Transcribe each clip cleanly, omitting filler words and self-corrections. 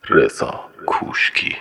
رضا کوشکی.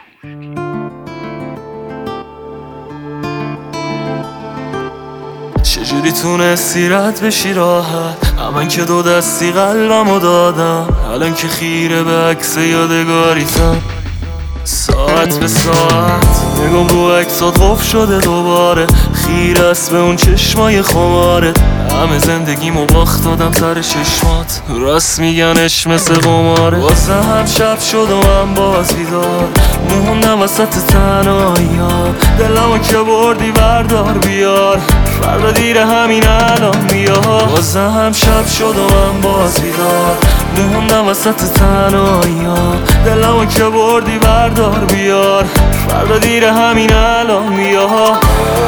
چجوری تونستی رد بشی راحت؟ من که دو دستی قلبمو دادم، الان که خیره به عکس یادگاریتم. ساعت به ساعت نگم رو عکسات قفل شده دوباره، خیره است به اون چشمای خمارت. همه زندگیمو باخت دادم سر چشمات، راست میگنش مثل قماره. واسه هم شب شد و من باز بیدار موندم وسط تنهایی‌ها. دلمو که بردی بردار بیار، فردا دیر همین الان بیا. واسه هم شب شد و من باز بیدار موندم وسط تنهایی‌ها. دلمو که بردی بردار بیار، فردا دیر همین الان بیا.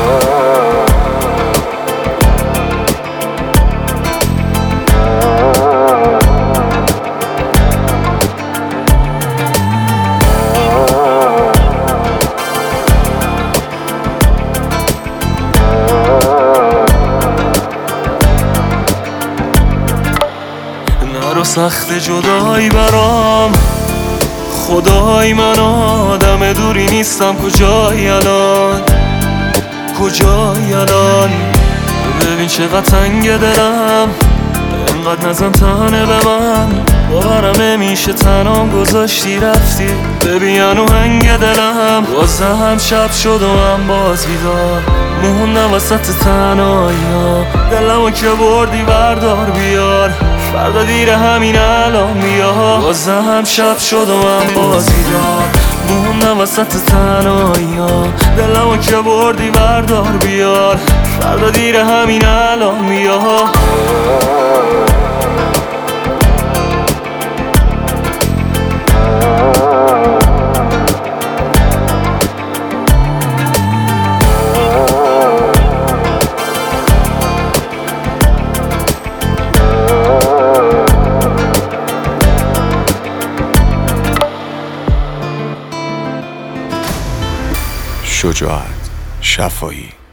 نرو سخت جدایی برام، خدای من آدم دوری نیستم. کجایی الان؟ کجایی الان؟ ببین چقدر تنگ دلم، اینقدر نزن تنه به من. باورم نمیشه تنام گذاشتی رفتی، ببین هنگ دلم. واسه هم شب شد و من باز بیدار موندم وسط تنهایی‌ها. دلمو که بردی بردار بیار، فردا دیر همین الان بیا. واسه هم شب شد و من باز بیدار موندم وسط تنهایی‌ها. دلمو که بردی بردار بیار، فردا دیر همین الان بیا. شجاعت شفایی.